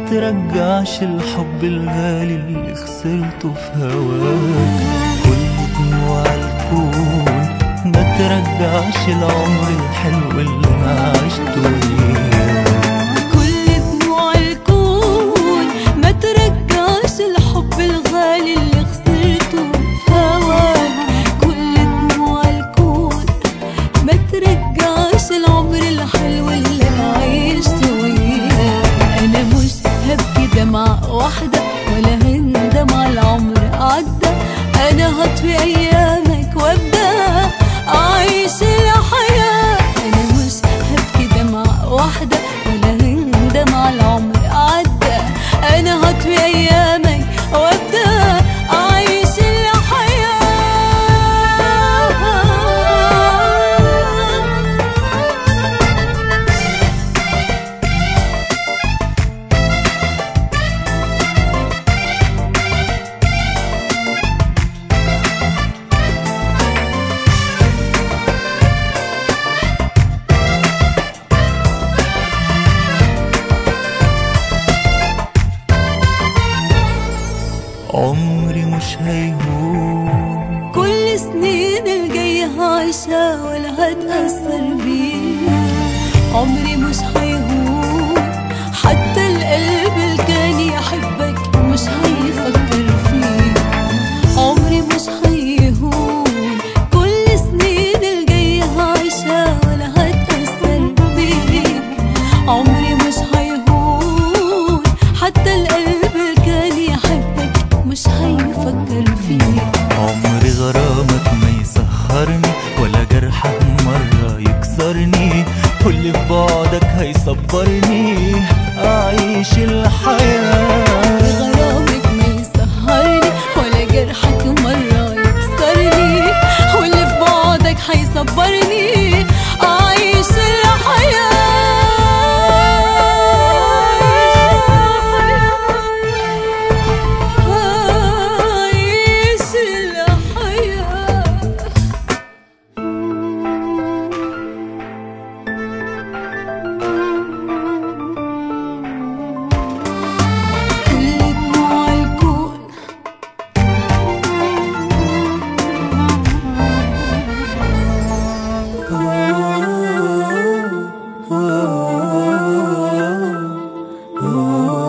ترجعش الحب الغالي اللي خسرته في هواك. كل دموع الكون ما ترجعش العمر الحلو اللي ما عشته وياك. كل دموع الكون ما ترجعش الحب الغالي اللي خسرته في هواك. كل دموع الكون ما ترجعش العمر الحلو اللي عشته وياك. انا مش هبكي دمعة واحدة ولا هندم على العمر عدى. انا هطفي ايامك وابدا اعيش الحياة. انا مش هبكي دمعة واحدة ولا هندم على العمر عدى. انا هطفي ايامك وابدا اعيش الحياة. عمري مش هيهون، كل سنين الجاية هعيشها ولا هتأثر بيها. عمري مش هيهون، حتى القلب اللي كان يحبك مش هيفكر فيك. عمري مش هيهون، كل سنين الجاية هعيشها ولا هتأثر بيك. عمري مش هيهون، حتى القلب اللي كان يحبك مش هيفكر فيك. عمري غرامك ما يسهرني ولا جرحك مرة يكسرني. واللي في بعدك هيصبرني أعيش الحياة. غرامك ما يسهرني ولا جرحك مرة يكسرني. واللي في بعدك هيصبرني أعيش الحياة. Oh